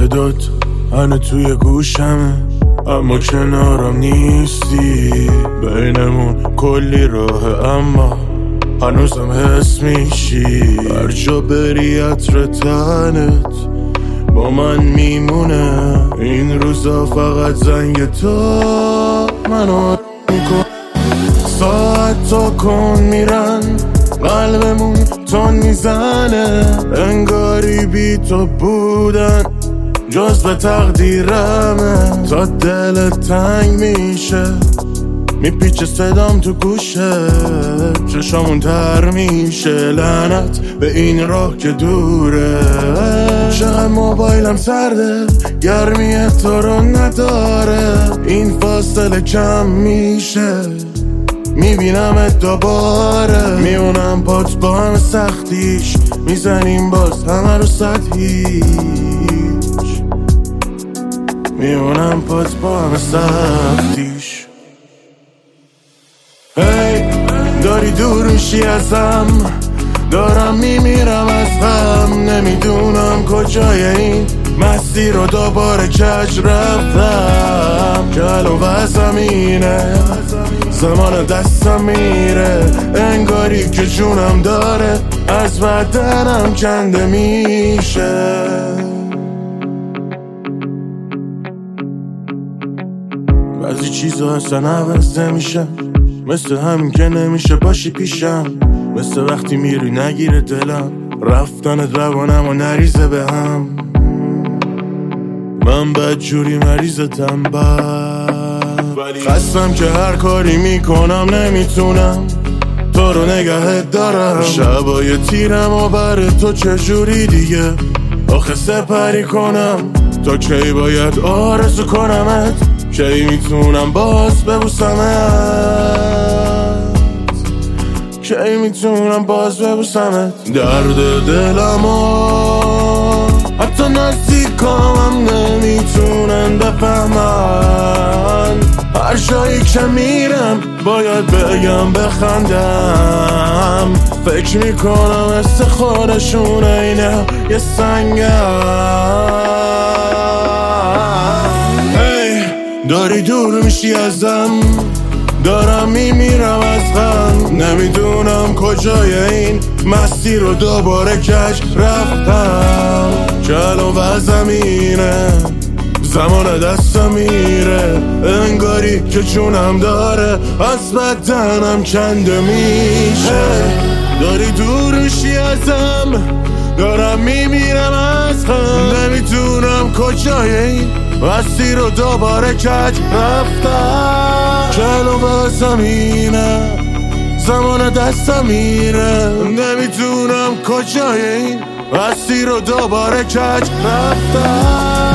صدات هنه توی گوشمه، اما کنارم نیستی. بینمون کلی راه اما هنوزم حس میشی. هر جا بری عطر تنت با من میمونه. این روزا فقط زنگ تو منو میکن. ساعت تا کن میرن قلبمون تون میزنه. انگاری بی تو بودن جز به تقدیرمه. تا دلت تنگ میشه میپیچه صدام تو گوشه. چشامون تر میشه لعنت به این راه که دوره. چقدر موبایلم سرده گرمی تو رو نداره. این فاصله کم میشه میبینمت دوباره. میونم پات با همه سختیش میزنیم باز همه رو سطحیش. میونم پات با همه سختیش. هی داری دور میشی ازم، دارم میمیرم از غم. نمیدونم کجای این مسیر رو دوباره کج رفتم. جلو و زمینه زمان دستم میره. انگاری که جونم داره از بدنم کنده میشه. بعضی چیزا اصلا عوض نمیشه، مثل همین که نمیشه باشی پیشم. مثل وقتی میری نگیره دلم، رفتنت روانم و نریزه به هم. من بدجوری مریضتم خستم که هر کاری میکنم نمیتونم تو رو نگهت دارم. شبای تیرم و بر تو چجوری دیگه آخه سپری کنم. تا کی باید آرزو کنمت، کی میتونم باز ببوسمت، کی میتونم باز ببوسمت. درد دلمو حتی نزدیکامم نمیتونن بفهمن. هر جایی که میرم باید بگم بخندم. فکر میکنم مثل خودشون اینه یه سنگم. داری دور میشی ازم، دارم میمیرم از غم. نمیدونم کجای این مسیر رو دوباره کج رفتم. جلو و زمینه زمان دستم میره. انگاری که جونم داره از بدنم کنده میشه. داری دور میشی ازم، دارم میمیرم از غم. نمیدونم کجای این مسیر رو دوباره کج رفتم. جلو و زمینه زمان دستم میره. نمیدونم کجای این مسیر رو دوباره کج رفتم.